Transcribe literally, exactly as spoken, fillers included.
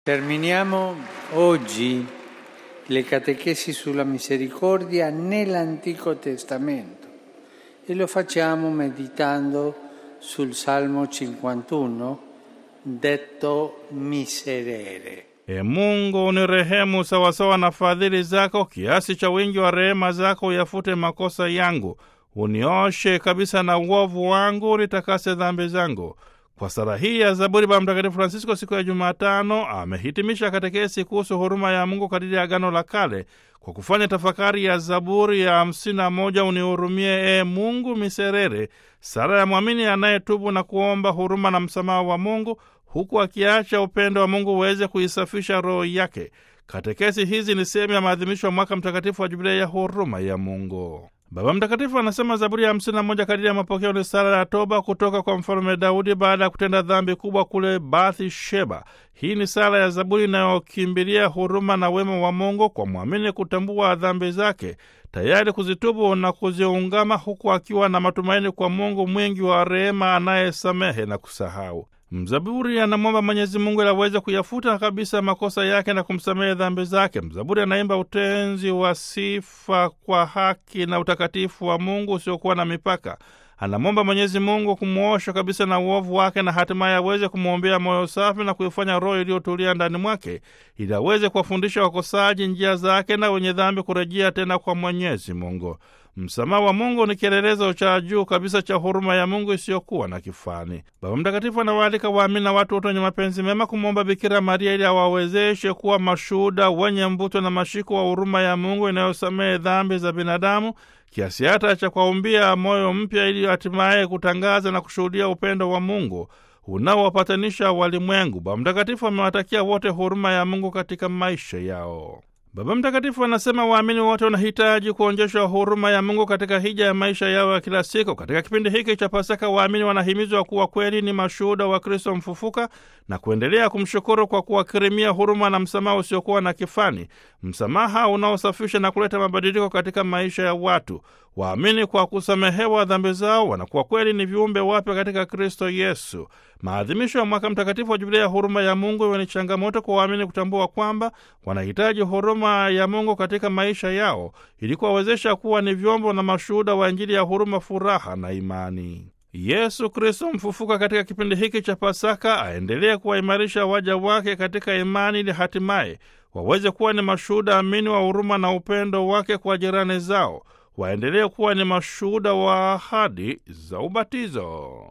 Terminiamo oggi le catechesi sulla misericordia nell'Antico Testamento e lo facciamo meditando sul Salmo cinquantuno, detto miserere. E Mungu unirehemu sawasawa na fadhili zako, kiasi cha wingi wa rehema zako uyafute makosa yangu. Unioshe kabisa na uovu wangu, nitakase dhambi zangu. Kwa sala hii ya Zaburi, Baba Mtakatifu Francisco siku ya Jumatano amehitimisha katekesi kuhusu huruma ya Mungu kadiri ya Agano la Kale kwa kufanya tafakari ya Zaburi ya hamsini na moja, unihurumie e Mungu miserere, sala ya mwamini anayetubu na kuomba huruma na msamaha wa Mungu, huku akiacha upendo wa Mungu uweze kuisafisha roho yake. Katekesi hizi ni sehemu ya maadhimisho ya mwaka mtakatifu wa Jubilei ya huruma ya Mungu. Baba Mtakatifu anasema Zaburi ya hamsini na moja kadiri ya mapokeo ni sala ya toba kutoka kwa Mfalme Daudi baada ya kutenda dhambi kubwa kule Bathsheba. Hii ni sala ya Zaburi inayokimbilia huruma na wema wa Mungu kwa mwamini kutambua dhambi zake, tayari kuzitubu na kuziungama, huku akiwa na matumaini kwa Mungu mwingi wa rehema anayesamehe na kusahau. Mzaburi anamwomba Mwenyezi Mungu ili aweze kuyafuta kabisa makosa yake na kumsamehe dhambi zake. Mzaburi anaimba utenzi wa sifa kwa haki na utakatifu wa Mungu usiokuwa na mipaka. Anamwomba Mwenyezi Mungu kumuosha kabisa na uovu wake na hatimaye aweze kumwombea moyo safi na kuifanya roho iliyotulia ndani mwake ili aweze kuwafundisha wakosaji njia zake na wenye dhambi kurejea tena kwa Mwenyezi Mungu. Msamaha wa Mungu ni kielelezo cha juu kabisa cha huruma ya Mungu isiyokuwa na kifani. Baba Mtakatifu anawaalika waamini na watu wote wenye mapenzi mema kumwomba Bikira Maria ili awawezeshe kuwa mashuhuda wenye mvuto na mashiko wa huruma ya Mungu inayosamehe dhambi za binadamu, kiasi hata cha kuwaumbia moyo mpya ili hatimaye kutangaza na kushuhudia upendo wa Mungu unaowapatanisha walimwengu. Baba Mtakatifu amewatakia wote huruma ya Mungu katika maisha yao. Baba Mtakatifu anasema waamini wote wanahitaji kuonjeshwa huruma ya Mungu katika hija ya maisha yao ya kila siku. Katika kipindi hiki cha Pasaka, waamini wanahimizwa kuwa kweli ni mashuhuda wa Kristo mfufuka na kuendelea kumshukuru kwa kuwakirimia huruma na msamaha usiokuwa na kifani, msamaha unaosafisha na kuleta mabadiliko katika maisha ya watu. Waamini kwa kusamehewa dhambi zao wanakuwa kweli ni viumbe wapya katika Kristo Yesu. Maadhimisho ya mwaka mtakatifu wa Jubilei ya huruma ya Mungu iwe ni changamoto kwa waamini kutambua kwamba wanahitaji huruma ya Mungu katika maisha yao ili kuwawezesha kuwa ni vyombo na mashuhuda wa Injili ya huruma, furaha na imani. Yesu Kristo mfufuka katika kipindi hiki cha Pasaka aendelee kuwaimarisha waja wake katika imani ili hatimaye waweze kuwa ni mashuhuda amini wa huruma na upendo wake kwa jirani zao. Waendelee kuwa ni mashuhuda wa ahadi za ubatizo.